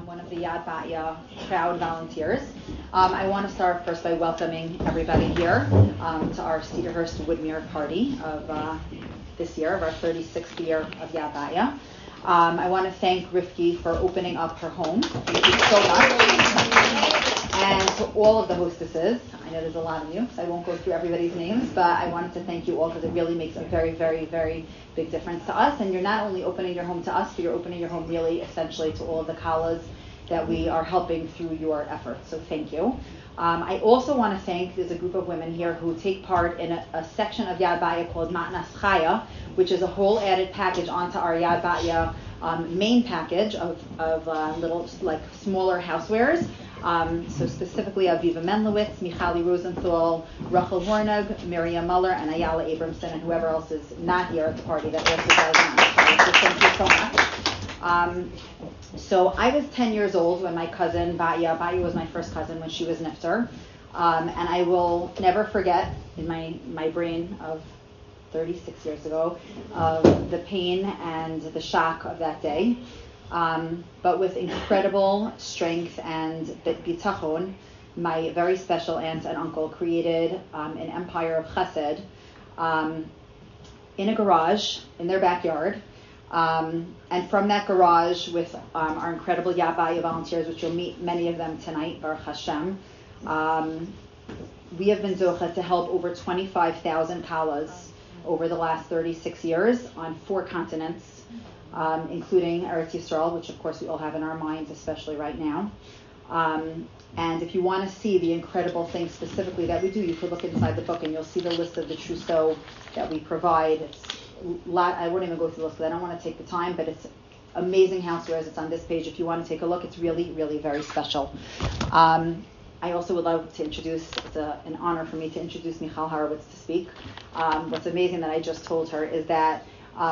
one of the Yad Ba'ya proud volunteers. I want to start first by welcoming everybody here to our Cedarhurst Woodmere party of this year, of our 36th year of Yad Ba'ya. I want to thank Rifki for opening up her home. Thank you so much. And to all of the hostesses. I know there's a lot of you, so I won't go through everybody's names, but I wanted to thank you all because it really makes a very, very, very big difference to us. And you're not only opening your home to us, but you're opening your home really essentially to all of the Kalas that we are helping through your efforts. So thank you. I also want to thank, there's a group of women here who take part in a section of Yad Ba'ya called Matnas Chaya, which is a whole added package onto our Yad Ba'ya main package of little, like, smaller housewares. So specifically Aviva Menlowitz, Michali Rosenthal, Rachel Hornug, Miriam Muller, and Ayala Abramson, and whoever else is not here at the party that also does that. So thank you so much. So I was 10 years old when my cousin Ba'ya was my first cousin when she was nifter. And I will never forget in my brain of 36 years ago of the pain and the shock of that day. But with incredible strength and bitachon, my very special aunt and uncle created an empire of chesed in a garage in their backyard. And from that garage, with our incredible Yad Ba'ya volunteers, which you'll meet many of them tonight, Baruch Hashem, we have been zocha to help over 25,000 kalas over the last 36 years on 4 continents, including Eretz Yisrael, which of course we all have in our minds, especially right now. And if you want to see the incredible things specifically that we do, you could look inside the book and you'll see the list of the trousseau that we provide. It's I won't even go through the list because I don't want to take the time, but it's amazing housewares. It's on this page. If you want to take a look, it's really, really very special. I also would love to introduce, it's an honor for me to introduce Michal Horowitz to speak. What's amazing that I just told her is that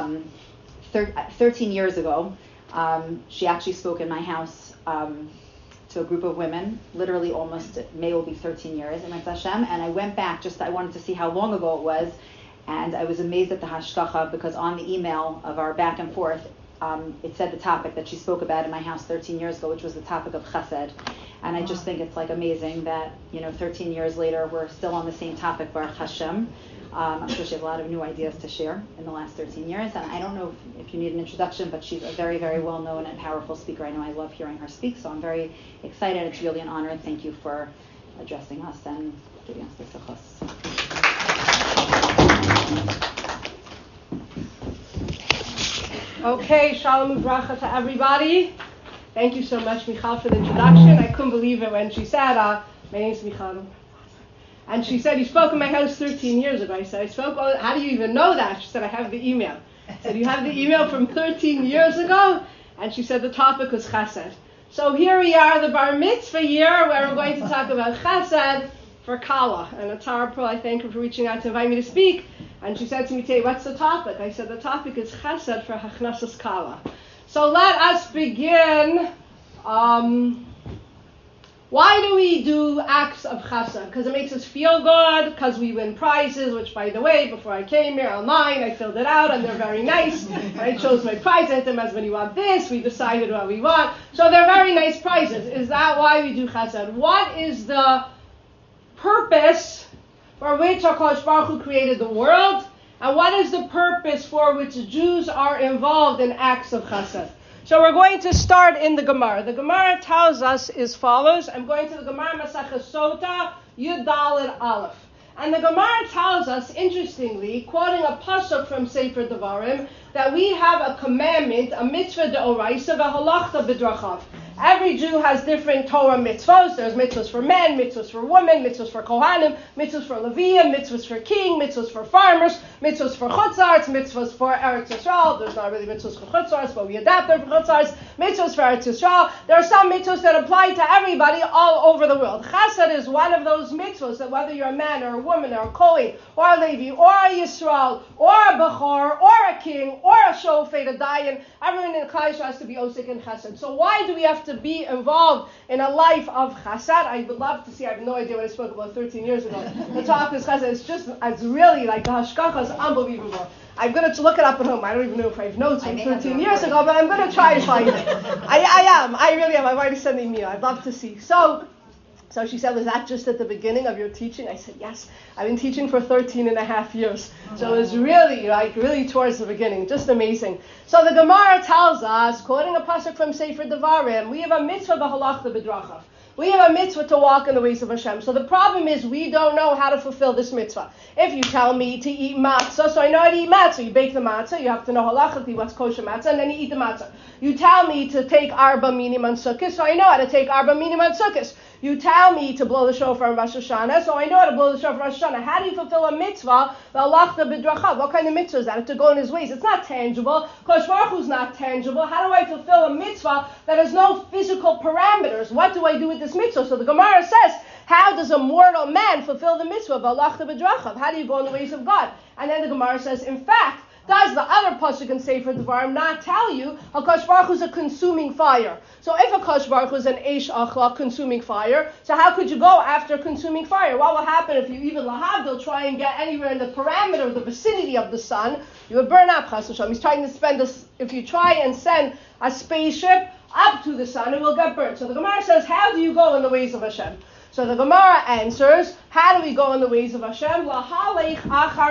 13 years ago, she actually spoke in my house to a group of women, literally almost, May will be 13 years, in Hashem, and I went back, I wanted to see how long ago it was, and I was amazed at the hashkacha because on the email of our back and forth, it said the topic that she spoke about in my house 13 years ago, which was the topic of chesed. And I just think it's like amazing that, 13 years later, we're still on the same topic, Baruch Hashem. I'm sure she has a lot of new ideas to share in the last 13 years. And I don't know if you need an introduction, but she's a very, very well-known and powerful speaker. I know I love hearing her speak, so I'm very excited. It's really an honor, and thank you for addressing us and giving us the suchos. Okay, shalom uvracha to everybody. Thank you so much, Michal, for the introduction. I couldn't believe it when she said, my name's Michal. And she said, you spoke in my house 13 years ago. I said, I spoke, how do you even know that? She said, I have the email. I said, you have the email from 13 years ago? And she said, the topic was chesed. So here we are, the bar mitzvah year, where we're going to talk about chesed for Kala. And it's our Pearl, I thank her for reaching out to invite me to speak. And she said to me today, what's the topic? I said, the topic is chesed for hachnasas Kala. So let us begin. Why do we do acts of chesed? Because it makes us feel good, because we win prizes, which, by the way, before I came here online, I filled it out, and they're very nice. I chose my prize. I asked them, we want this. We decided what we want. So they're very nice prizes. Is that why we do chesed? What is the purpose for which HaKadosh Baruch Hu created the world? And what is the purpose for which Jews are involved in acts of chesed? So we're going to start in the Gemara. The Gemara tells us as follows. I'm going to the Gemara Maseches Sota, Yud Daled Aleph. And the Gemara tells us, interestingly, quoting a pasuk from Sefer Devarim, that we have a commandment, a mitzvah deoraisa, v'halachta b'drachav. Every Jew has different Torah mitzvahs. There's mitzvahs for men, mitzvahs for women, mitzvahs for Kohanim, mitzvahs for Leviim, mitzvahs for king, mitzvahs for farmers, mitzvahs for chutzarts, mitzvahs for Eretz Yisrael. There's not really mitzvahs for chutzarts, but we adapt them for chutzarts. Mitzvahs for Eretz Yisrael. There are some mitzvahs that apply to everybody all over the world. Chesed is one of those mitzvahs that whether you're a man or a woman or a Kohen or a Levi or a Yisrael or a Bechor or a king or a Shofet, a Dayan, everyone in Klal Yisrael has to be osik in Chesed. So why do we have to be involved in a life of chesed. I would love to see, I have no idea what I spoke about 13 years ago. The talk is chesed. It's really like the hashgacha is unbelievable. I'm going to look it up at home. I don't even know if I have notes from 13 years ago, but I'm going to try and find it. I really am. I've already sent an email. I'd love to see. So she said, was that just at the beginning of your teaching? I said, yes. I've been teaching for 13 and a half years. So it was really towards the beginning. Just amazing. So the Gemara tells us, quoting a pasuk from Sefer Devarim, we have a mitzvah b'halachta b'drachav. We have a mitzvah to walk in the ways of Hashem. So the problem is we don't know how to fulfill this mitzvah. If you tell me to eat matzah, so I know how to eat matzah. You bake the matzah, you have to know halachically what's kosher matzah, and then you eat the matzah. You tell me to take arba minim on sukkahs, so I know how to take arba minim on sukkahs. You tell me to blow the shofar on Rosh Hashanah, so I know how to blow the shofar on Rosh Hashanah. How do you fulfill a mitzvah? V'halachta b'drachav. What kind of mitzvah is that? To go in his ways. It's not tangible. Kosh Baruch Hu's not tangible. How do I fulfill a mitzvah that has no physical parameters? What do I do with this mitzvah? So the Gemara says, how does a mortal man fulfill the mitzvah? V'halachta b'drachav. How do you go in the ways of God? And then the Gemara says, in fact, does the other pasuk in Sefer Devarim not tell you HaKadosh Baruch Hu is a consuming fire? So if HaKadosh Baruch Hu is an Eish Achla, consuming fire, so how could you go after consuming fire? What will happen if you even lahavdil try and get anywhere in the parameter, the vicinity of the sun? You would burn up, Chas v'shalom. He's trying to spend this. If you try and send a spaceship up to the sun, it will get burnt. So the Gemara says, how do you go in the ways of Hashem? So the Gemara answers, how do we go in the ways of Hashem? Lahalech achar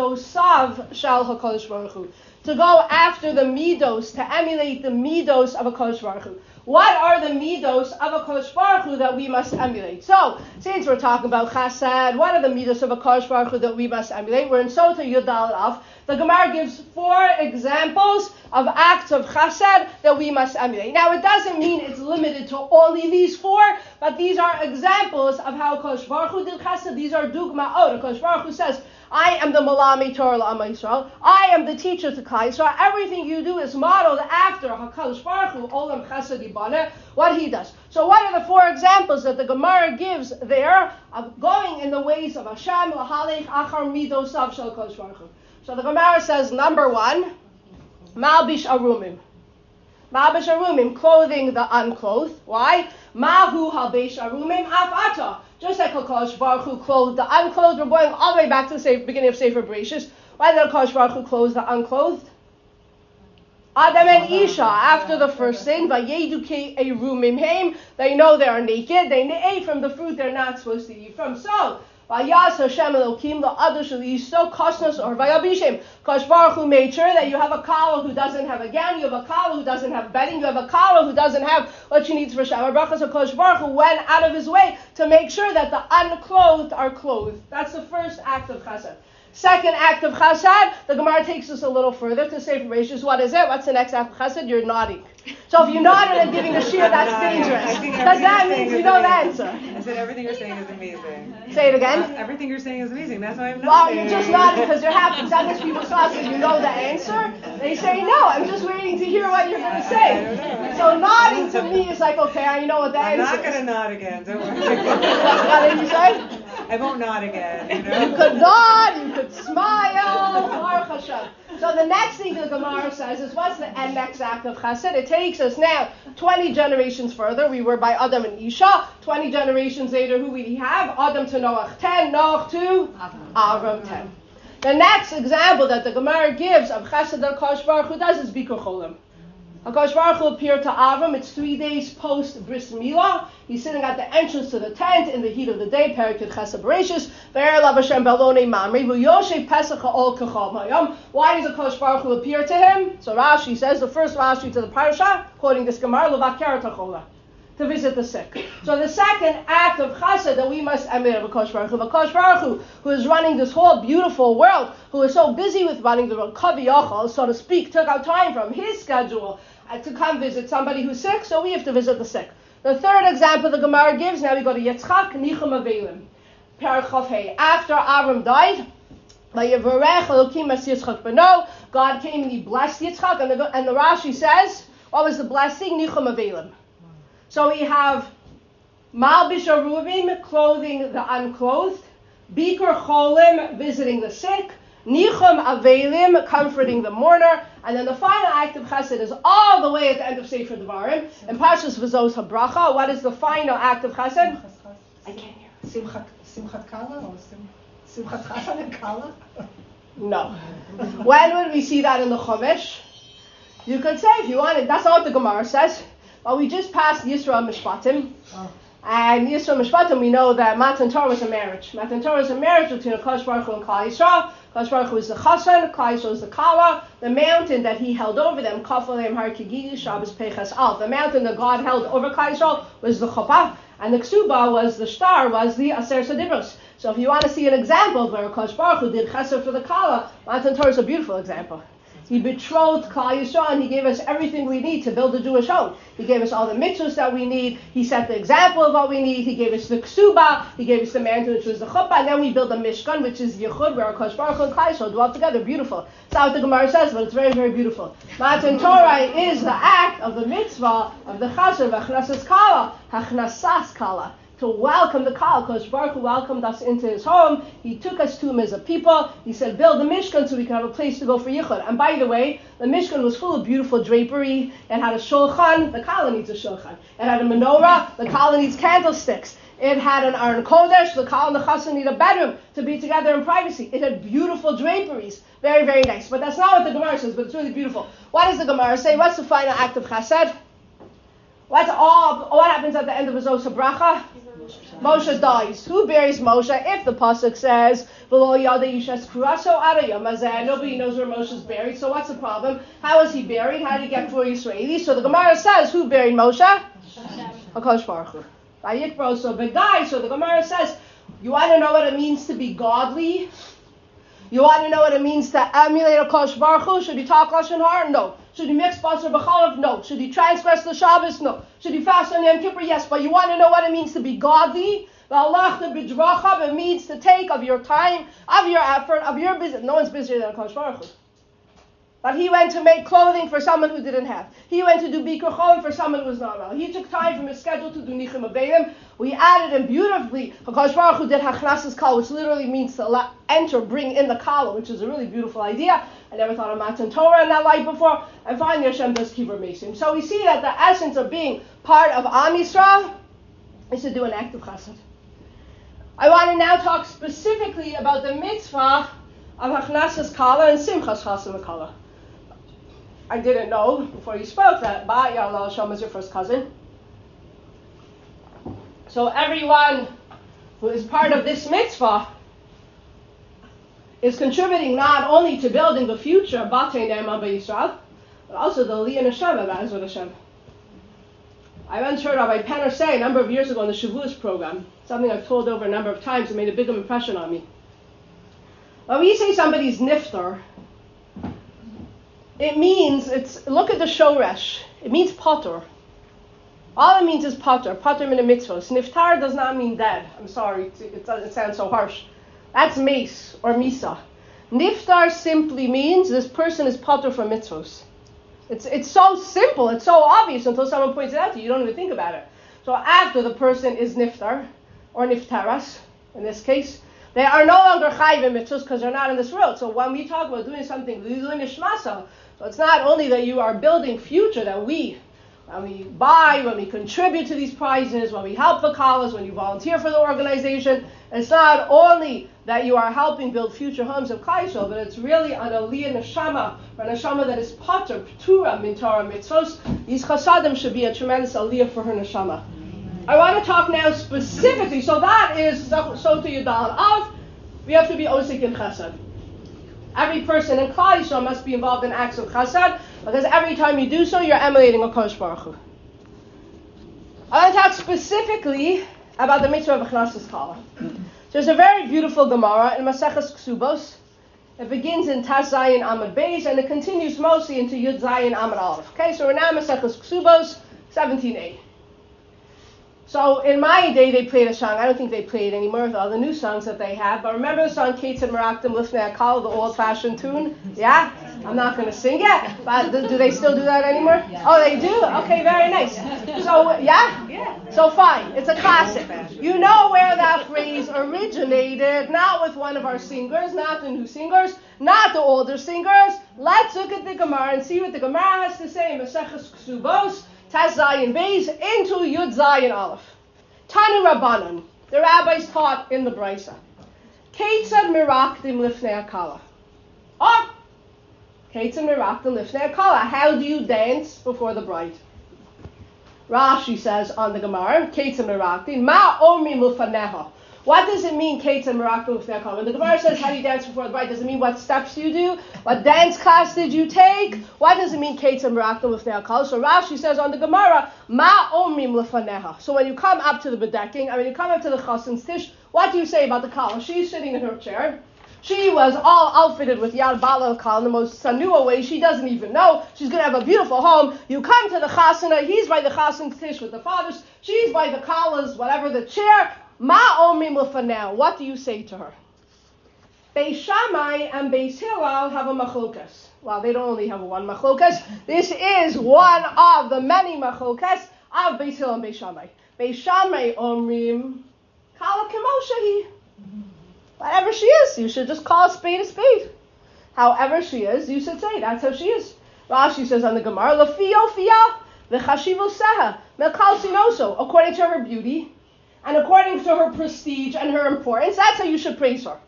midosav shal HaKadosh Baruch Hu. To go after the midos, to emulate the midos of HaKadosh Baruch Hu. What are the midos of HaKadosh Baruch Hu that we must emulate? So, since we're talking about chesed, what are the midos of HaKadosh Baruch Hu that we must emulate? We're in Sota Yudal Av. The Gemara gives 4 examples of acts of chesed that we must emulate. Now, it doesn't mean it's limited to only these 4, but these are examples of how HaKadosh Baruch Hu did chesed. These are dugma'ot. HaKadosh Baruch Hu says, I am the Malami Torah L'Am Yisrael. I am the teacher to Klal Yisrael. Everything you do is modeled after HaKadosh Baruch Hu, Olam Chesed Yibane, what he does. So what are the 4 examples that the Gemara gives there of going in the ways of Hashem, Lahalech Achar Midosav Shel HaKadosh Baruch Hu? So the Gemara says, number 1, Malbish Arumim. Malbish Arumim, clothing the unclothed. Why? Mahu Habesh Arumim Afata. Just like HaKadosh Baruch Hu clothed the unclothed. We're going all the way back to the beginning of Sefer Bereshis. Why did HaKadosh Baruch Hu clothe the unclothed? Adam and Isha, after the first sin, Vayeduke Erumim Haim, they know they are naked. They ate from the fruit they're not supposed to eat from. So, Vayas Hashem Elokim la'adash li'isto kosnos or vayabishem. Kosh Baruch Hu made sure that you have a kala who doesn't have a gown, you have a kala who doesn't have bedding, you have a kala who doesn't have what she needs for Shabbat brachas. So Kosh Baruch Hu went out of his way to make sure that the unclothed are clothed. That's the first act of chesed. Second act of chesed, the Gemara takes us a little further to say, what is it? What's the next act of chesed? You're nodding. So if you nodded and giving a shiur, that's dangerous. Because that means you know the answer. I said everything you're saying is amazing. Say it again. Everything you're saying is amazing. That's why I'm Well, nodding. you're just nodding because you're happy. Sometimes people ask if you know the answer. They say, no, I'm just waiting to hear what you're going to say. So nodding to me is like, okay, I know what the I'm answer not going to nod again. Don't worry. What did you say? I won't nod again. You could nod, you could smile. Baruch Hashem. So the next thing the Gemara says is, what's the next act of chesed? It takes us now 20 generations further. We were by Adam and Isha. 20 generations later, who we have? Adam to Noach 10, Noach to Avram 10. The next example that the Gemara gives of chesed that HaKadosh Baruch Hu does is Bikur Cholim. HaKadosh Baruch Hu appeared to Avram. It's 3 days post Bris Milah. He's sitting at the entrance to the tent in the heat of the day. Perikid Chesed Bereshis. Ve'er lav Hashem balonei mamri. V'yoshev pesach ha'ol kachal mayam. Why does HaKadosh Baruch Hu appear to him? So Rashi says, the first Rashi to the parasha, quoting this Gemara, L'vaker tachola, to visit the sick. So the second act of chesed that we must emulate of HaKadosh Baruch Hu, HaKadosh Baruch Hu, who is running this whole beautiful world, who is so busy with running the world, Kaviyachal, so to speak, took out time from his schedule to come visit somebody who's sick, so we have to visit the sick. The third example the Gemara gives, now we go to Yitzchak, Nichum Avelim. Perek Chav Hei. After Avram died, Vayevarech Elokim es Yitzchak beno, God came and he blessed Yitzchak, and the Rashi says, what was the blessing? Nichum Avelim. So we have Malbish Aruvim, clothing the unclothed, Bikur Cholim, visiting the sick, Nichum Avelim, comforting the mourner. And then the final act of chesed is all the way at the end of Sefer Devarim. In Parshas V'zos HaBracha, what is the final act of chesed? I can't hear. Simchat Kala or Simchat Chassan and Kala? No. When would we see that in the Chumash? You could say if you wanted. That's not what the Gemara says. But we just passed Yisro Mishpatim. Oh. And Yisro Mishpatim, we know that Matan Torah was a marriage. Matan Torah is a marriage between Akash Baruch Hu and Klal Yisrael. Akash Baruch Hu is the Chassan, Klal Yisrael is the Kala. The mountain that he held over them, Kaf Aleim Har Kigigi, Shabbos Peiches Al. The mountain that God held over Klal Yisrael was the Chuppah. And the Ksuba was the star, was the Aser Sadibros. So if you want to see an example of where Akash Baruch Hu did Chesed for the Kala, Matan Torah is a beautiful example. He betrothed Klal Yisrael, and he gave us everything we need to build a Jewish home. He gave us all the mitzvahs that we need. He set the example of what we need. He gave us the ksuba. He gave us the mantle, which was the chuppah. And then we build a mishkan, which is yichud, where Akash Baruch Hu and Klal Yisrael dwell together. Beautiful. That's not what the Gemara says, but it's very, very beautiful. Matan Torah is the act of the mitzvah of the chasher, v'achnasas kala, hachnasas kala. To welcome the Kal. Akash Baruch Hu welcomed us into his home. He took us to him as a people. He said, build the Mishkan so we can have a place to go for Yichud. And by the way, the Mishkan was full of beautiful drapery. It had a shulchan. The Kala needs a shulchan. It had a menorah. The Kala needs candlesticks. It had an Aron Kodesh. The Kala and the Chassan need a bedroom to be together in privacy. It had beautiful draperies. Very, very nice. But that's not what the Gemara says, but it's really beautiful. What does the Gemara say? What's the final act of Chesed? What happens at the end of V'zos HaBracha? Moshe dies. Who buries Moshe? If the pasuk says, nobody knows where Moshe is buried, so what's the problem? How is he buried? How did he get 4 Israelis? So the Gemara says, who buried Moshe? Akash Baruch Hu. So the Gemara says, you want to know what it means to be godly? You want to know what it means to emulate Akash Baruch Hu? Should he talk Lashon Hara? No. Should he mix basar b'chalav? No. Should he transgress the Shabbos? No. Should he fast on Yom Kippur? Yes. But you want to know what it means to be godly? It means to take of your time, of your effort, of your business. No one's busier than Akash Baruch Hu. But he went to make clothing for someone who didn't have. He went to do Bikur Cholim for someone who was not well. He took time from his schedule to do Nichum Avelim. We added him beautifully. Akash Baruch Hu did Hachnasas Kal, which literally means to enter, bring in the Kala, which is a really beautiful idea. I never thought of Matan Torah in that light before. And finally, Hashem does Kibur Mesim. So we see that the essence of being part of Am Yisrael is to do an act of Chesed. I want to now talk specifically about the mitzvah of Hachnasas Kala and Simchas Chasam Kala. I didn't know before you spoke that Ba Ya'aleh Hashem is your first cousin. So everyone who is part of this mitzvah is contributing not only to building the future of Batei Ne'eman B'Yisrael, but also the Aliyah Neshama of Ezrat Hashem. I once heard Rabbi Penner say a number of years ago in the Shavuos program, something I've told over a number of times, it made a big impression on me. When we say somebody's niftar, it means, look at the shoresh, it means potter. All it means is potter min a mitzvos. Niftar does not mean dead. I'm sorry, it sounds so harsh. That's mace or misa. Niftar simply means this person is potter from mitzvos. It's so simple, it's so obvious until someone points it out to you. You don't even think about it. So after the person is niftar, or niftaras, in this case, they are no longer chayv in mitzvos because they're not in this world. So when we talk about doing something, so it's not only that you are building future, that when we buy, when we contribute to these prizes, when we help the college, when you volunteer for the organization, it's not only that you are helping build future homes of Klal Yisrael, but it's really an aliyah neshama, or neshama that is pater, p'tura, min Torah mitzvos. These chasadim should be a tremendous aliyah for her neshama. I want to talk now specifically, so that is Sota Yudal Av, we have to be osik in chesed. Every person in Klal Yisrael must be involved in acts of chesed, because every time you do so, you're emulating Akash Baruch Hu. I want to talk specifically about the mitzvah of Hachnasas Kala. There's a very beautiful Gemara in Maseches Ksubos. It begins in Tas Zayin Amud Beis, and it continues mostly into Yud Zayin Amud Aleph. Okay, so we're now in Maseches Ksubos, 17a. So in my day, they played a song. I don't think they play it anymore with all the new songs that they have. But remember the song Kates and Merakdim Lifnei Hakal, the old-fashioned tune? Yeah? I'm not going to sing it. But do they still do that anymore? Yeah. Oh, they do? Okay, very nice. So, yeah? Yeah. So fine. It's a classic. You know where that phrase originated. Not with one of our singers, not the new singers. not the older singers. Let's look at the Gemara and see what the Gemara has to say in Maseches Ksubos, Tes Zayin Beis, into Yud Zayin Aleph. Tanu Rabbanan, the rabbis taught in the Brisa. Keitzad mirakdim lifnei akala. Keitzad mirakdim lifnei akala. How do you dance before the bride? Rashi says on the Gemara, Keitzad mirakdim, ma omrim lufaneha. What does it mean, Keitzad mirakdim lifnei akala? When the Gemara says how do you dance before the bride, does it mean what steps you do? What dance class did you take? What does it mean, Keitzad mirakdim lifnei akala? So Rashi says on the Gemara, ma omrim lufaneha. So when you come up to the bedeking, you come up to the chasen's tish, what do you say about the kala? She's sitting in her chair. She was all outfitted with yad bala kala in the most sanua way. She doesn't even know. She's going to have a beautiful home. You come to the chasana. He's by the chasen's tish with the fathers. She's by the kala's, whatever, the chair. Ma omrim lefaneh. What do you say to her? Beis Shammai and Beis Hillel have a machlokas. Well, they don't only have one machlokas. This is one of the many machlokas of Beis Hillel and Beis Shammai. Beis Shammai omrim kala kemoshehi. Whatever she is, you should just call a spade a spade. However she is, you should say that's how she is. Rashi says on the Gemara, Lafi Ofiyah v'chashivu seha melkal sinoso. According to her beauty, and according to her prestige and her importance, that's how you should praise her.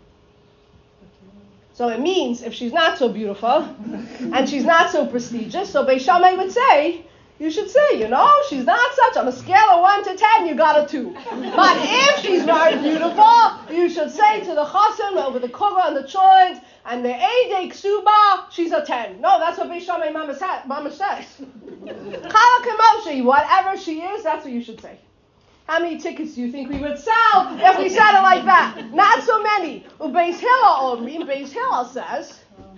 So it means if she's not so beautiful and she's not so prestigious, so Beis Shammai would say, you should say, she's not such. On a scale of 1 to 10, you got a 2. But if she's very beautiful, you should say to the chasen over the kova and the choid and the eidei ksuba, she's a 10. No, that's what Beis Shammai Mama says. Chala kemoshi, whatever she is, that's what you should say. How many tickets do you think we would sell if we said it like that? Not so many. Beis Hillel says,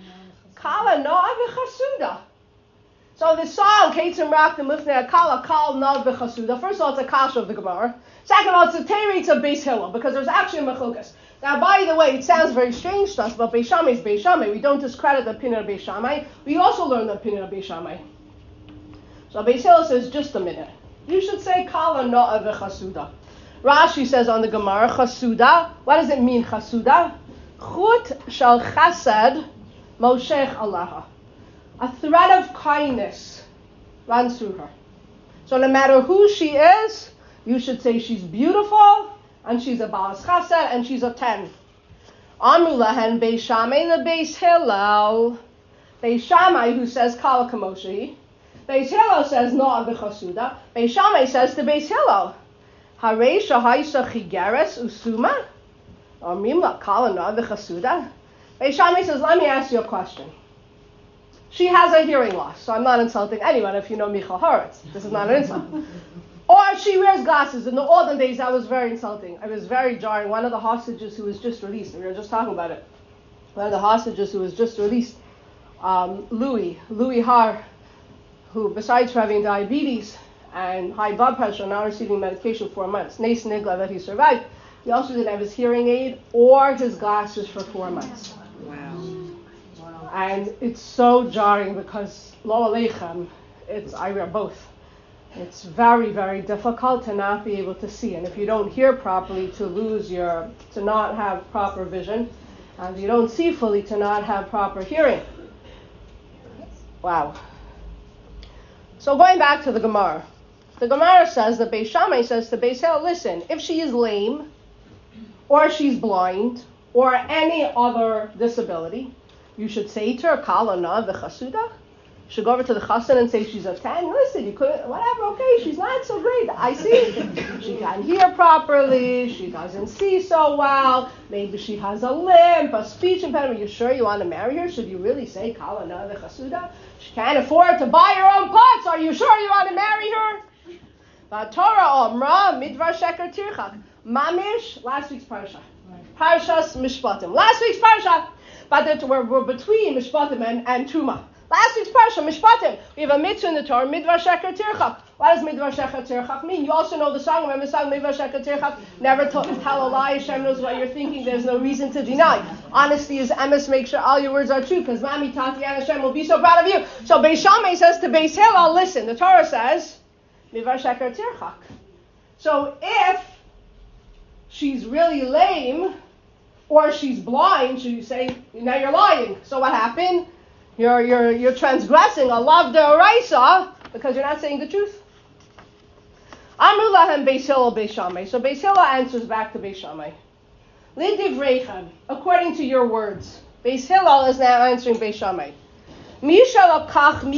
Kala no'a v'chasuda. So the song, Keitzim Rakdim Lifnei Akala, Kal No'a v'chasuda. First of all, it's a kasha of the Gemara. Second of all, it's a teretz of Beis Hillel, because there's actually a machlokas. Now, by the way, it sounds very strange to us, but Beis Shammai is Beis Shammai. We don't discredit the opinion of Beis Shammai. We also learn the opinion of Beis Shammai. So Beis Hillel says, just a minute. You should say Kala No'a v'chasuda. Rashi says on the Gemara, Chasuda. What does it mean, Chasuda? Chut shal chased moshech alaha. A thread of kindness runs through her. So no matter who she is, you should say she's beautiful, and she's a balas chased, and she's a 10. Amru lahen Beis Shammai leBeis Hillel. Beis Shammai, who says Kala Kamoshi. Beis Hillel says No'a v'chasuda. Beis Shammai says to Beis Hillel, Harei shahaisa chigeres usuma? Amrim la Kala No'a v'chasuda. Beis Shammai says, let me ask you a question. She has a hearing loss, so I'm not insulting anyone if you know Michal Horetz. This is not an insult. Or she wears glasses. In the olden days, that was very insulting. It was very jarring. One of the hostages who was just released, and we were just talking about it, one of the hostages who was just released, Louis Har, who besides having diabetes and high blood pressure, now receiving medication for 4 months, Nes Nigla, that he survived, he also didn't have his hearing aid or his glasses for 4 months. Wow. And it's so jarring because, lo aleichem, I wear both. It's very, very difficult to not be able to see. And if you don't hear properly, to not have proper vision. And if you don't see fully, to not have proper hearing. Wow. So going back to the Gemara. The Gemara says that Beis Shammai says to Beis Hillel, listen, if she is lame, or she's blind, or any other disability, you should say to her, Kala No'a v'chasuda. You should go over to the chassan and say she's a 10. Listen, you couldn't, whatever, okay, she's not so great. I see. She can't hear properly. She doesn't see so well. Maybe she has a limp, a speech impediment. You sure you want to marry her? Should you really say Kala No'a v'chasuda? She can't afford to buy her own pots. Are you sure you want to marry her? Torah Omra Midvar Sheker Tirchak. Mamish, last week's parsha. Parshas Mishpatim. Last week's parsha. But we're between Mishpatim and Truma. Last week's parsha, Mishpatim. We have a mitzvah in the Torah, Midvar Sheker Tirchak. What does Midvar Sheker Tirchak mean? You also know the song. Remember the song, Midvar Sheker Tirchak? Never tell a lie. Hashem knows what you're thinking. There's no reason to deny. Honesty is emes. Make sure all your words are true, because Mami, Tati, and Hashem will be so proud of you. So Beis Shammai says to Beis Hillel, listen, the Torah says, Midvar Sheker Tirchak. So if she's really lame, or she's blind, so you say, now you're lying. So what happened? You're transgressing a lav deoraisa because you're not saying the truth. Amru lahem Beis Hillel Beis Shammai. So Beis Hillel answers back to Beis Shammai. Lidivreichem, according to your words. Beis Hillel is now answering Beis Shammai. So you have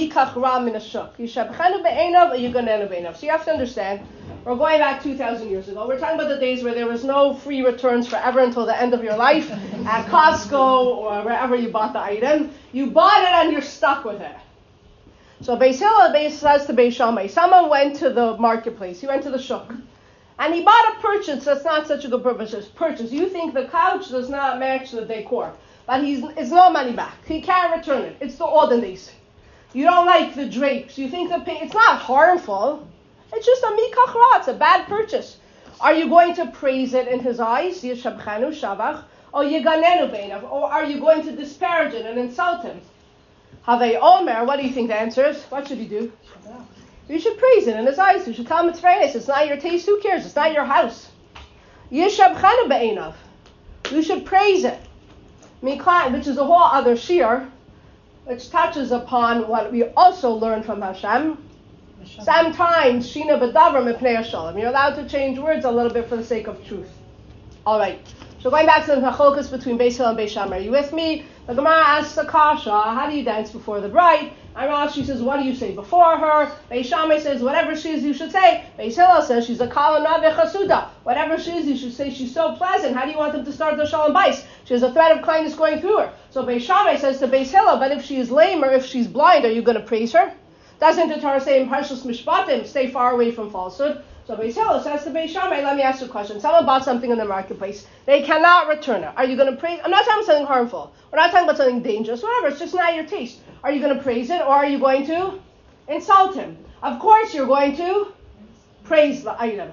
to understand, we're going back 2,000 years ago. We're talking about the days where there was no free returns forever until the end of your life at Costco or wherever you bought the item. You bought it and you're stuck with it. So Beis Hillel says to Beis Shammai, someone went to the marketplace, he went to the shuk, and he bought a purchase that's not such a good purchase. You think the couch does not match the decor, but it's no money back. He can't return it. It's the olden days. You don't like the drapes. You think it's not harmful. It's just a mikach ra. It's a bad purchase. Are you going to praise it in his eyes, yeshabchanu shavach, or yiganenu beinav, or are you going to disparage it and insult him? Havei omer, what do you think the answer is? What should you do? You should praise it in his eyes. You should tell him it's very nice. It's not your taste. Who cares? It's not your house. Yeshabchanu beinav. You should praise it. Miklah, which is a whole other shir, which touches upon what we also learn from Hashem. Sometimes, Shina B'davar Mipnei Shalom. You're allowed to change words a little bit for the sake of truth. All right. So going back to the machlokas between Beis Hillel and Beis Shammai. Are you with me? The Gemara asks the kasha, how do you dance before the bride? And Rashi says, what do you say before her? Beis Shammai says, whatever she is, you should say. Beis Hillel says, she's a kala nave chasuda. Whatever she is, you should say, she's so pleasant. How do you want them to start the shalom bais? She has a thread of kindness going through her. So Beis Shammai says to Beis Hillel, but if she is lame or if she's blind, are you going to praise her? Doesn't the Torah say in Parshas Mishpatim, stay far away from falsehood? So Beis Hillel says to Beis Shammai, let me ask you a question. Someone bought something in the marketplace. They cannot return it. Are you going to praise? I'm not talking about something harmful. We're not talking about something dangerous. Whatever. It's just not your taste. Are you going to praise it or are you going to insult him? Of course you're going to praise the item.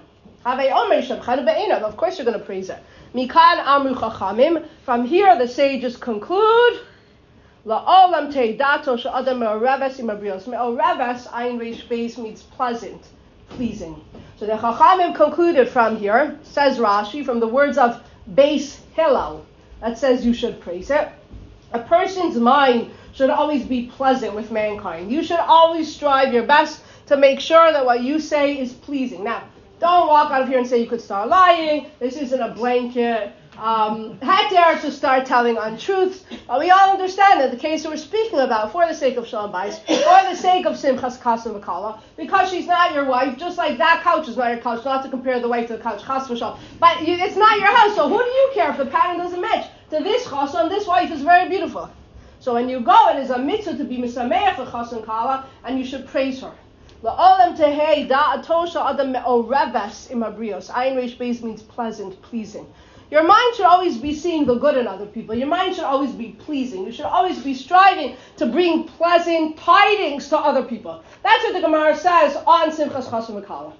Of course you're going to praise it. Mikan amru chachamim. From here the sages conclude, la'olam teidato she'adam me'oreves imabrios. Me'oreves, ayin reish beis, means pleasant, pleasing. So the chachamim concluded from here, says Rashi, from the words of Beis Hillel, that says you should praise it. A person's mind should always be pleasant with mankind. You should always strive your best to make sure that what you say is pleasing. Now, don't walk out of here and say you could start lying. This isn't a blanket heter to start telling untruths. But we all understand that the case that we're speaking about, for the sake of shalom bais, for the sake of simchas kasam v'kala, because she's not your wife, just like that couch is not your couch, not to compare the wife to the couch, chas v'shalom. But it's not your house, so who do you care if the pattern doesn't match? To this chasam, this wife is very beautiful. So when you go, it is a mitzvah to be misameach for chasam kala, and you should praise her. La'olam tehei da'atosha adam me'oreves imabrios. Ayin reish beis means pleasant, pleasing. Your mind should always be seeing the good in other people. Your mind should always be pleasing. You should always be striving to bring pleasant tidings to other people. That's what the Gemara says on Simchas Chasam V'Kala.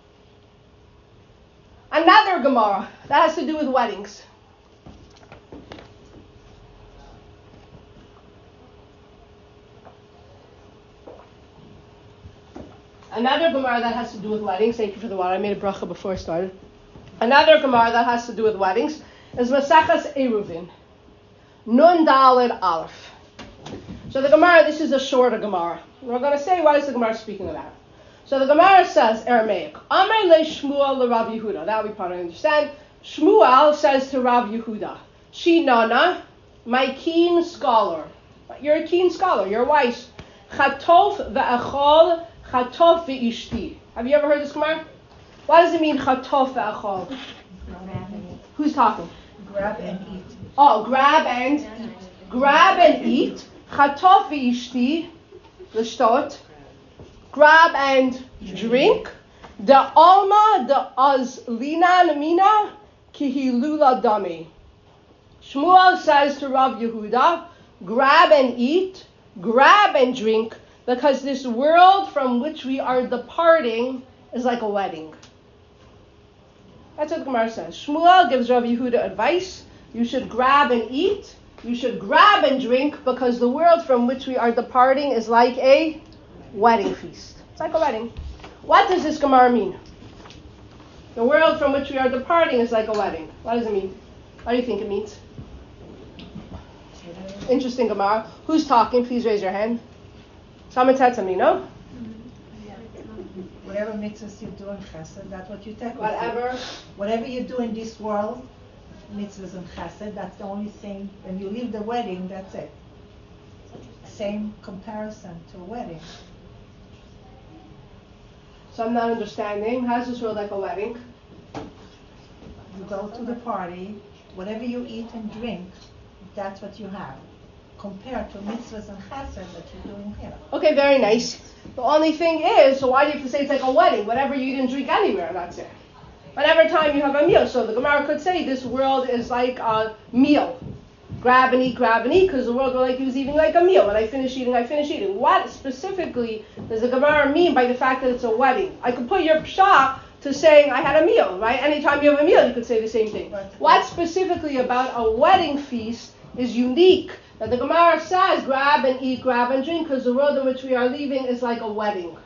Another Gemara that has to do with weddings. Another Gemara that has to do with weddings. Thank you for the water. I made a bracha before I started. Another Gemara that has to do with weddings is Masechas Eruvin, Nun Daled Aleph. So the Gemara, this is a shorter Gemara. We're going to say what is the Gemara speaking about. So the Gemara says, Aramaic, Amar le Shmuel le Rav Yehuda. That we probably understand. Shmuel says to Rav Yehuda, She Nana, my keen scholar. You're a keen scholar, you're wise. Chatof ve'achol, chatof ve'ishti. Have you ever heard this Gemara? What does it mean, chatof ve'achol? Who's talking? Grab and eat. Oh, grab and eat. Chatof ve'ishti, l'shtot. Grab and drink. Da alma da azlina mina kihilula dami. Shmuel says to Rav Yehuda, grab and eat, grab and drink, because this world from which we are departing is like a wedding. That's what the Gemara says. Shmuel gives Rav Yehuda advice. You should grab and eat. You should grab and drink because the world from which we are departing is like a wedding feast. It's like a wedding. What does this Gemara mean? The world from which we are departing is like a wedding. What does it mean? What do you think it means? Interesting Gemara. Who's talking? Please raise your hand. Someone said something, no? Whatever mitzvahs you do in chesed, that's what you take. with you. Whatever. Whatever you do in this world, mitzvahs and chesed, that's the only thing. When you leave the wedding, that's it. Same comparison to a wedding. So I'm not understanding. How's this world like a wedding? You go to the party, whatever you eat and drink, that's what you have. Compared to mitzvahs and chesed that you're doing here. Okay, very nice. The only thing is, so why do you have to say it's like a wedding? Whatever you eat and drink anywhere, that's it. Whenever time you have a meal. So the Gemara could say this world is like a meal. Grab and eat, because the world will like he was eating like a meal. When I finish eating, I finish eating. What specifically does the Gemara mean by the fact that it's a wedding? I could put your pshat to saying I had a meal, right? Anytime you have a meal, you could say the same thing. What specifically about a wedding feast is unique that the Gemara says grab and eat, grab and drink, because the world in which we are leaving is like a wedding.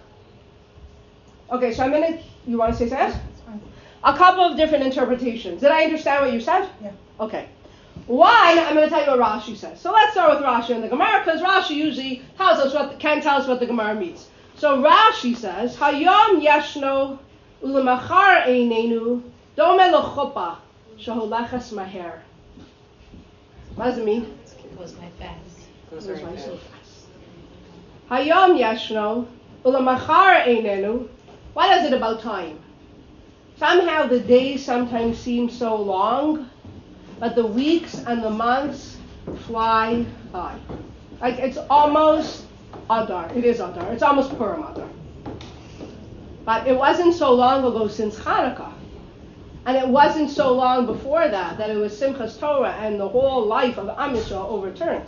Okay, so you want to say something? A couple of different interpretations. Did I understand what you said? Yeah. Okay. One, I'm going to tell you what Rashi says. So let's start with Rashi and the Gemara, because Rashi usually can tell us what the Gemara means. So Rashi says, Hayom yeshno ulemachar einenu dome lechuppah sheholachas maher. What does it mean? It goes by fast. Goes Goes very by so fast. fast. Hayom yeshno ulemachar einenu. What is it about time? Somehow the days sometimes seem so long, but the weeks and the months fly by. Like it's almost Adar. It is Adar. It's almost Purim Adar. But it wasn't so long ago since Hanukkah. And it wasn't so long before that it was Simchas Torah and the whole life of Am Yisrael overturned.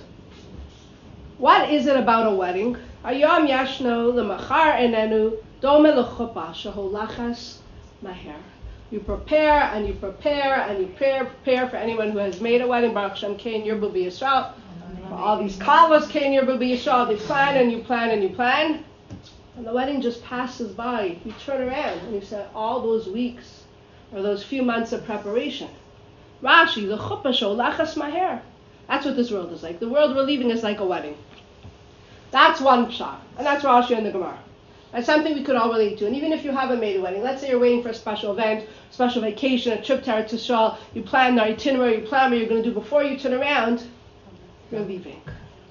What is it about a wedding? Hayom yashno lemachar enenu dome lechuppah sheholachas maher. You prepare and you prepare and you prepare for anyone who has made a wedding. Baruch Hashem, Kein Yirbu B'Yisrael. For all these kavos, Kein Yirbu B'Yisrael. They plan and you plan and you plan. And the wedding just passes by. You turn around and you say, all those weeks or those few months of preparation. Rashi, the chuppah sheholachas maher. That's what this world is like. The world we're leaving is like a wedding. That's one pshat. And that's Rashi and the Gemara. That's something we could all relate to. And even if you haven't made a wedding, let's say you're waiting for a special event, special vacation, a trip to Eretz Yisrael, you plan the itinerary, you plan what you're going to do before you turn around, you're leaving.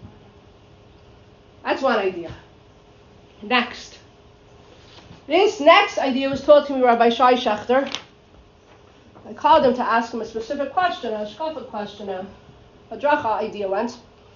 That's one idea. Next. This next idea was taught to me by Rabbi Shai Shechter. I called him to ask him a specific question, a shkafa question, a dracha idea once.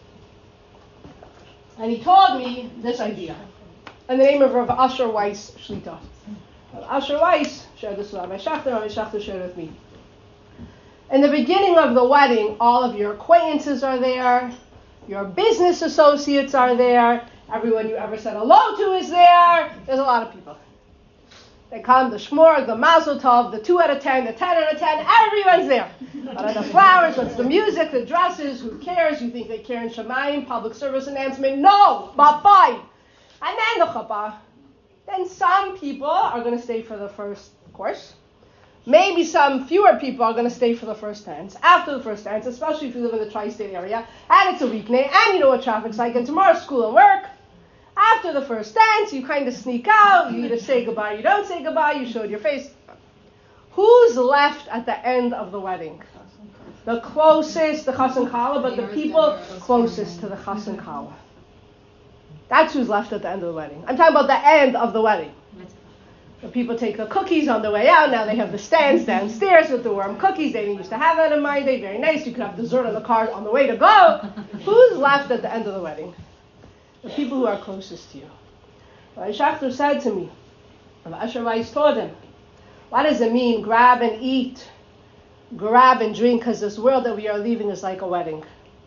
And he told me this idea. In the name of Rav Asher Weiss Shlita. Rav Asher Weiss shared this with Rabbi Shechter shared it with me. In the beginning of the wedding, all of your acquaintances are there, your business associates are there, everyone you ever said hello to is there. There's a lot of people. They come, the shmor, the mazel tov, the 2 out of 10, the 10 out of 10, everyone's there. What are the flowers, what's the music, the dresses, who cares? You think they care in Shemayim, public service announcement? No, but fine. And then the chuppah. Then some people are going to stay for the first course. Maybe some fewer people are going to stay for the first dance. After the first dance, especially if you live in the tri-state area, and it's a weekday, and you know what traffic's like, and tomorrow's school and work. After the first dance, you kind of sneak out. You either say goodbye, you don't say goodbye, you showed your face. Who's left at the end of the wedding? The closest, the chas and kala, but the people closest to the chas and kala. That's who's left at the end of the wedding. I'm talking about the end of the wedding. The people take the cookies on the way out. Now they have the stands downstairs with the warm cookies. They didn't used to have that in my day. Very nice. You could have dessert on the car on the way to go. Who's left at the end of the wedding? The people who are closest to you. Rabbi Shechter said to me, Rabbi Asher Weiss told him, what does it mean, grab and eat, grab and drink, because this world that we are leaving is like a wedding.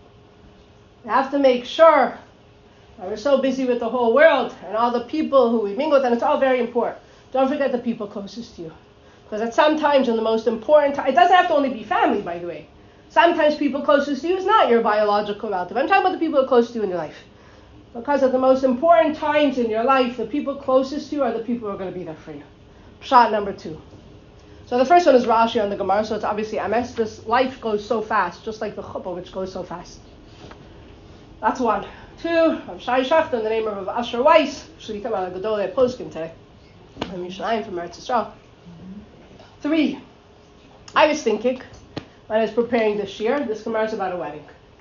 We have to make sure that we're so busy with the whole world and all the people who we mingle with, and it's all very important. Don't forget the people closest to you. Because at some times in the most important time, it doesn't have to only be family, by the way. Sometimes people closest to you is not your biological relative. I'm talking about the people who are close to you in your life. Because at the most important times in your life, the people closest to you are the people who are going to be there for you. Pshat number 2. So the first one is Rashi on the Gemara, so it's obviously MS. This life goes so fast, just like the chuppah, which goes so fast. That's one. Two, Rav Shai Shachter in the name of Rav Asher Weiss, Shlita Mal Gedolei Poskim today. I'm Yushalayim from Eretz Yisrael. Three, I was thinking, when I was preparing this year, this Gemara is about a wedding.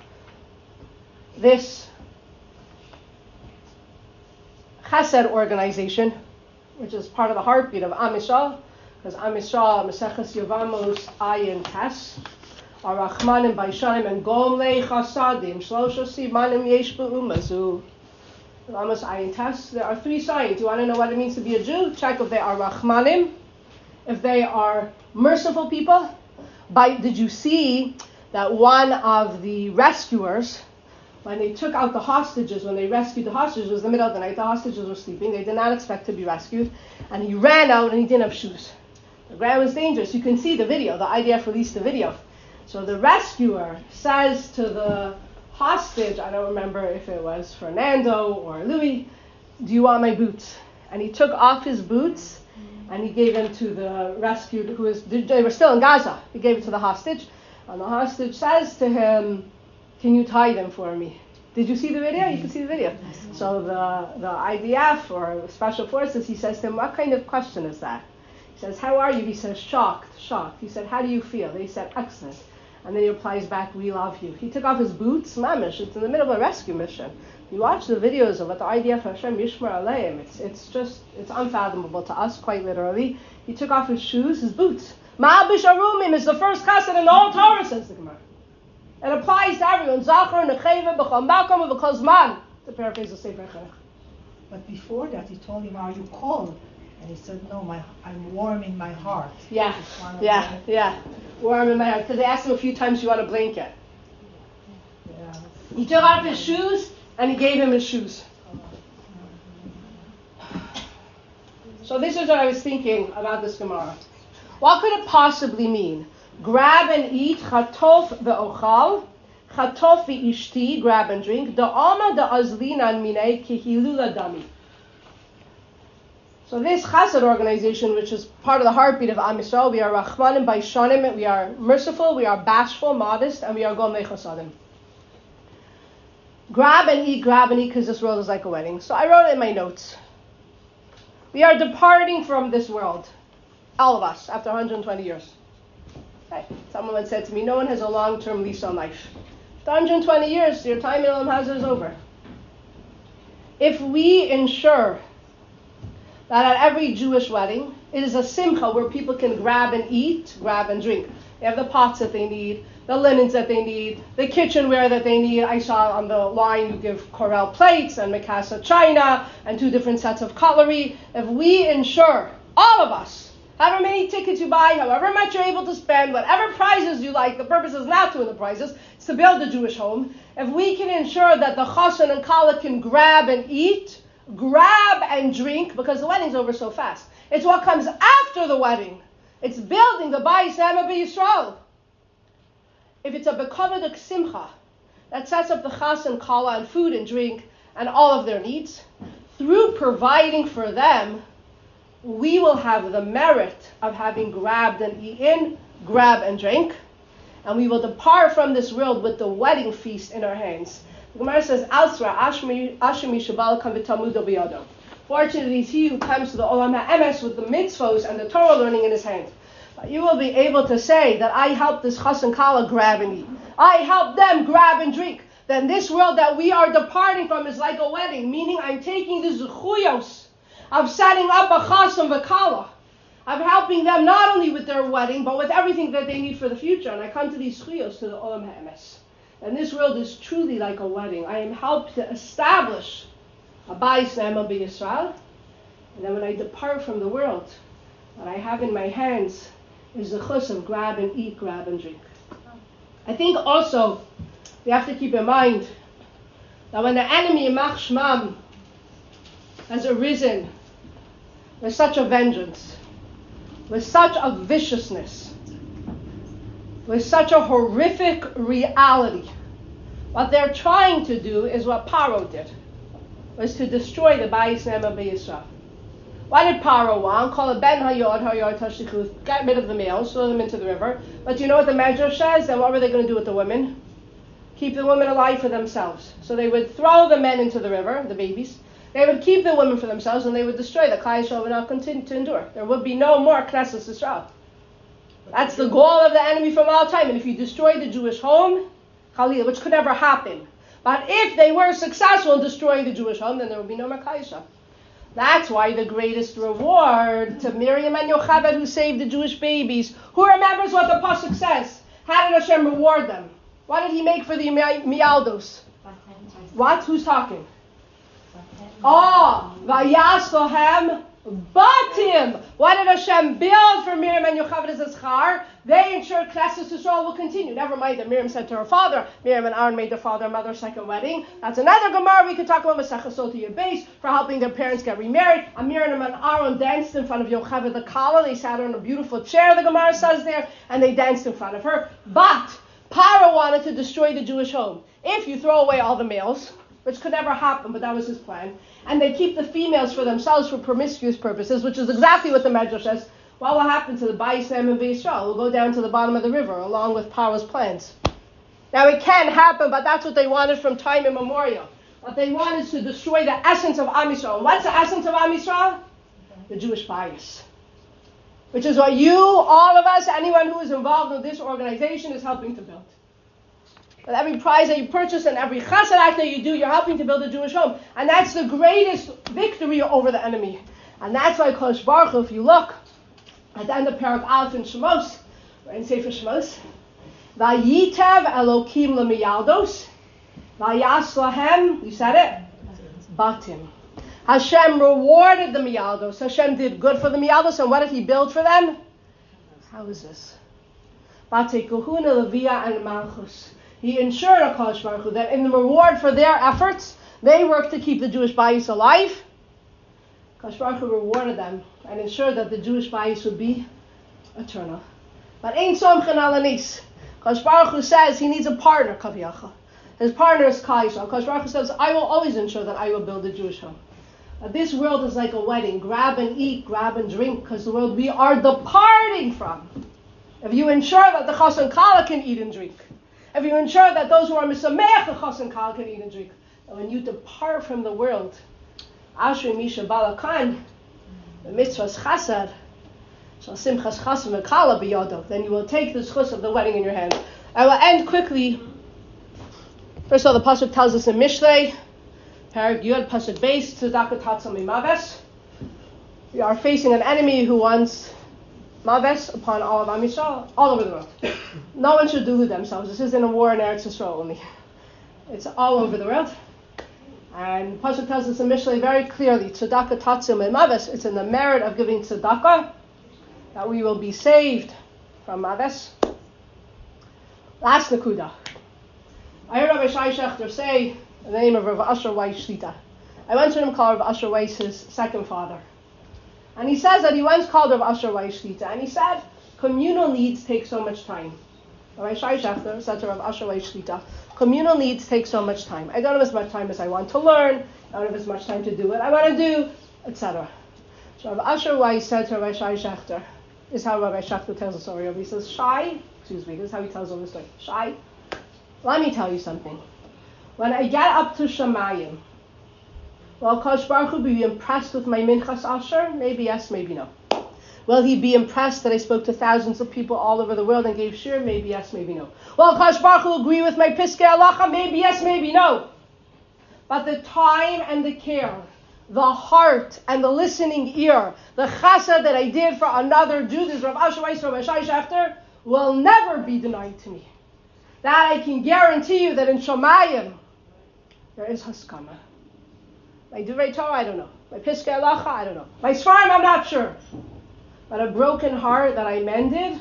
This Chesed organization, which is part of the heartbeat of Am Yisrael, because Am Yisrael, Maseches Yevamos, Ayin Tes, are Rachmanim, Baishanim, and Gomlei Chasadim, Shlosha Simanim Yesh B'umazu. Yevamos, Ayin Tes. There are three signs. You want to know what it means to be a Jew? Check if they are Rachmanim, if they are merciful people. Did you see that one of the rescuers, when they took out the hostages, when they rescued the hostages, it was the middle of the night, the hostages were sleeping, they did not expect to be rescued, and he ran out and he didn't have shoes. The ground was dangerous. You can see the video, the IDF released the video. So the rescuer says to the hostage, I don't remember if it was Fernando or Louis, do you want my boots? And he took off his boots and he gave them to the rescued, they were still in Gaza. He gave it to the hostage, and the hostage says to him, can you tie them for me? Did you see the video? You can see the video. So the IDF or Special Forces, he says to him, what kind of question is that? He says, how are you? He says, shocked. He said, how do you feel? They said, excellent. And then he replies back, we love you. He took off his boots, mamish. It's in the middle of a rescue mission. You watch the videos of what the IDF Hashem Yishmar Aleim. It's unfathomable to us, quite literally. He took off his shoes, his boots. Ma'abish Arumim is the first chesed in the whole Torah, says the Gemara. It applies to everyone. Zachar, Necheva, B'chol Malkom, B'chol Zman. To paraphrase the Sefer Cherech. But before that, he told him, are you cold? And he said, no, I'm warm in my heart. Yeah. Warm in my heart. Because they asked him a few times, you want a blanket? Yeah. He took off his shoes, and he gave him his shoes. So this is what I was thinking about this Gemara. What could it possibly mean? Grab and eat, chatof ve'ochal, chatof ve'ishti, grab and drink, da'ama da'azlinan minei kihilula dami. So this Chesed organization, which is part of the heartbeat of Am Yisrael, we are Rachmanim Baishanim, we are merciful, we are bashful, modest, and we are Gomlei Chasadim. Grab and eat, because this world is like a wedding. So I wrote it in my notes. We are departing from this world, all of us, after 120 years. Okay. Someone once said to me, no one has a long-term lease on life. After 120 years, your time in Olam Hazeh is over. If we ensure that at every Jewish wedding, it is a simcha where people can grab and eat, grab and drink. They have the pots that they need, the linens that they need, the kitchenware that they need. I saw on the line you give Corel plates and Mikasa china and 2 different sets of cutlery. If we ensure, all of us, however many tickets you buy, however much you're able to spend, whatever prizes you like, the purpose is not to win the prizes, it's to build a Jewish home. If we can ensure that the chassan and kala can grab and eat, grab and drink, because the wedding's over so fast. It's what comes after the wedding. It's building the Bayis Nema B'Yisrael. If it's a B'kavadik Simcha that sets up the chas and kala and food and drink and all of their needs, through providing for them, we will have the merit of having grabbed and eaten, grab and drink, and we will depart from this world with the wedding feast in our hands. The Gemara says, Asra, Ashmi Shabal Kam V'Talmudo B'Yado. Fortunately, is he who comes to the Olam HaEmes with the mitzvos and the Torah learning in his hand. But you will be able to say that I helped this chas and kala grab and eat. I helped them grab and drink. Then this world that we are departing from is like a wedding, meaning I'm taking the zechuyos of setting up a chas and kala, of helping them not only with their wedding, but with everything that they need for the future. And I come to these zechuyos, to the Olam HaEmes. And this world is truly like a wedding. I am helped to establish a Bayis Nema B'Yisrael. And then when I depart from the world, what I have in my hands is the chus of grab and eat, grab and drink. I think also we have to keep in mind that when the enemy Yimach Shmam has arisen with such a vengeance, with such a viciousness, with such a horrific reality, what they're trying to do is what Paro did, was to destroy the Bayis Nema B'Yisrael. Why did Paro want? Call it Ben Hayod Tashlichut, get rid of the males, throw them into the river. But you know what the Medrash says? Then what were they going to do with the women? keep the women alive for themselves. So they would throw the men into the river, the babies. They would keep the women for themselves, and they would destroy. The Klal Yisrael would not continue to endure. There would be no more Knesset Yisrael. That's the goal of the enemy from all time. And if you destroy the Jewish home, Khalil, which could never happen. But if they were successful in destroying the Jewish home, then there would be no more Klal Yisrael. That's why the greatest reward to Miriam and Yocheved, who saved the Jewish babies, who remembers what the pasuk says. How did Hashem reward them? What did he make for the Mialdos? What? Who's talking? Oh, Vayas Lohem Batim. What did Hashem build for Miriam and Yocheved as a schar? They ensured Knesset Yisrael will continue. Never mind that Miriam said to her father, Miriam and Aaron made their father and mother second wedding. That's another Gemara we could talk about, Masechah Sotah base, for helping their parents get remarried. And Miriam and Aaron danced in front of Yocheved the Kala. They sat her in a beautiful chair, the Gemara says there, and they danced in front of her. But Paro wanted to destroy the Jewish home. If you throw away all the males, which could never happen, but that was his plan, and they keep the females for themselves for promiscuous purposes, which is exactly what the Medrash says, what will happen to the Bais Sam and Beis Yisrael? It will go down to the bottom of the river, along with Paro's plans. Now it can happen, but that's what they wanted from time immemorial. What they want is to destroy the essence of Am Yisrael. And what's the essence of Am Yisrael? The Jewish bias. Which is what you, all of us, anyone who is involved in this organization is helping to build. With every prize that you purchase and every chesed act that you do, you're helping to build a Jewish home. And that's the greatest victory over the enemy. And that's why Kodesh Baruch Hu, if you look at the end of Parak Aleph in Shemos, or in Sefer Shemos, Vayitev Elokim lemiyaldos, Vayas lahem, you said it, Batim. Hashem rewarded the miyaldos. Hashem did good for the miyaldos, and what did he build for them? How is this? Bate Kahuna, Levia, and Malchus. He ensured a Kodesh Baruch Hu that in the reward for their efforts, they worked to keep the Jewish Bayis alive. Kodesh Baruch Hu rewarded them and ensured that the Jewish Bayis would be eternal. But Ein Somchen Al Anis. Kodesh Baruch Hu says he needs a partner, Kaviyacha. His partner is Klal Yisrael. Kodesh Baruch Hu says, I will always ensure that I will build a Jewish home. This world is like a wedding. Grab and eat, grab and drink, because the world we are departing from. If you ensure that the Chas and Kala can eat and drink, if you ensure that those who are misameach the Chas and Kala can eat and drink, and when you depart from the world, Ashrei Misha Balakan, the mitzvahs chasad, shal simchas chasim v'kala biyodo, then you will take the schus of the wedding in your hand. I will end quickly. First of all, the pasuk tells us in Mishlei, Parak Yud Pasuk Beis, Tzedakah Tatzal Maves. We are facing an enemy who wants Maves upon all of Am Yisrael, all over the world. No one should delude themselves. This isn't a war in Eretz Yisrael only. It's all over the world. And Pasuk tells us in Mishlei very clearly, Tzedakah Tatzil Maves. It's in the merit of giving tzedakah that we will be saved from Maves. Last Nakuda. I heard Rabbi Shai Shechter say the name of Rav Asher Weiss Shlita. I once heard him call Rav Asher Weiss his second father. And he says that he once called Rav Asher Weiss Shlita, and he said, communal needs take so much time. Rabbi Shai Shechter said to Rav Asher Weiss Shlita, communal needs take so much time. I don't have as much time as I want to learn. I don't have as much time to do what I want to do, etc. So Rav Asher Weiss said to Rabbi Shai Shechter, this is how Rabbi Shechter tells the story. He says, this is how he tells the story. Shai, let me tell you something. When I get up to Shemayim, will Kodesh Baruch Hu be impressed with my Minchas Asher? Maybe yes, maybe no. Will he be impressed that I spoke to thousands of people all over the world and gave shir? Maybe yes, maybe no. Will Kodesh Baruch Hu agree with my Piskei Halacha? Maybe yes, maybe no. But the time and the care, the heart and the listening ear, the chesed that I did for another Jew, this Rav Asher Weiss, Rav Shai Shechter, will never be denied to me. That I can guarantee you that in Shemayim, there is haskama. My Divrei Torah, I don't know. My Piskei Halacha, I don't know. My Sfarim, I'm not sure. But a broken heart that I mended,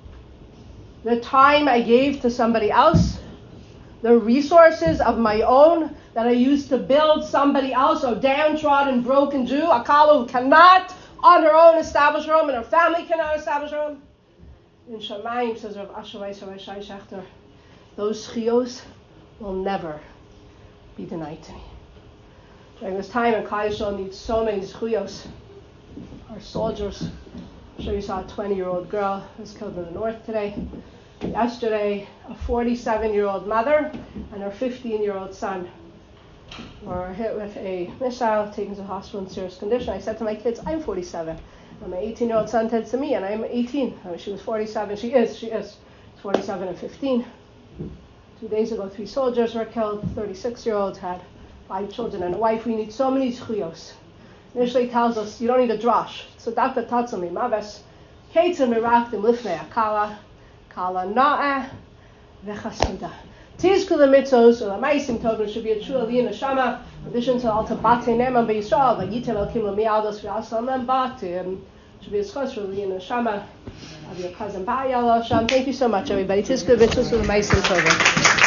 the time I gave to somebody else, the resources of my own that I used to build somebody else, a downtrodden, broken Jew, a Kala who cannot on her own establish her home, and her family cannot establish her home. In Shemayim, says Rav Asher Weiss, Rav Shai Shechter, those chiyos will never be denied to me. During this time, and Klal Yisrael needs so many zchuyos. Our soldiers, I'm sure you saw a 20-year-old girl who was killed in the north today. Yesterday, a 47-year-old mother and her 15-year-old son were hit with a missile, taken to the hospital in serious condition. I said to my kids, I'm 47. And my 18-year-old son said to me, and I'm 18. She was 47. She is 47 and 15. 2 days ago, 3 soldiers were killed. 36-year-old had 5 children and a wife. We need so many zchuyos. Initially tells us you don't need a drash. So Dr. Tatzami Maves, Ketzim Mirachtim Lifnei Akala, Kala Na'eh, Vechasuda. Tizku the mitzvos, or the maisim token, should be a true aliyah neshama, in addition to all to batei neman b'Yisrael, but yitem elkim l'mi'aldos v'asam and batim, should be a schos for aliyah neshama of your cousin Ba'yal Hashem. Thank you so much, everybody. Tizku the mitzvos, or the maisim token.